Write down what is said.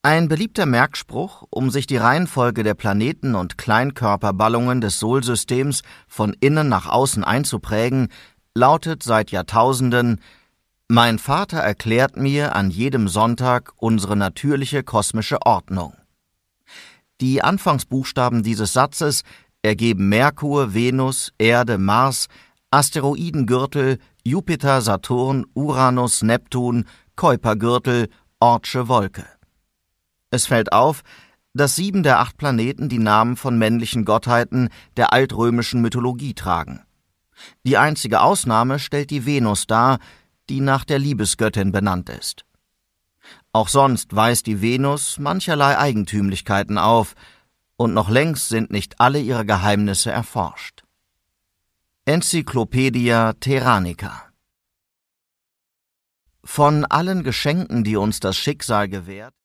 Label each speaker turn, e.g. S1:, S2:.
S1: Ein beliebter Merkspruch, um sich die Reihenfolge der Planeten und Kleinkörperballungen des Solsystems von innen nach außen einzuprägen, lautet seit Jahrtausenden: Mein Vater erklärt mir an jedem Sonntag unsere natürliche kosmische Ordnung. Die Anfangsbuchstaben dieses Satzes ergeben Merkur, Venus, Erde, Mars, Asteroidengürtel, Jupiter, Saturn, Uranus, Neptun, Kuipergürtel, Oortsche Wolke. Es fällt auf, dass 7 der 8 Planeten die Namen von männlichen Gottheiten der altrömischen Mythologie tragen. Die einzige Ausnahme stellt die Venus dar, die nach der Liebesgöttin benannt ist. Auch sonst weist die Venus mancherlei Eigentümlichkeiten auf, und noch längst sind nicht alle ihre Geheimnisse erforscht. Encyclopaedia Terranica. Von allen Geschenken, die uns das Schicksal gewährt,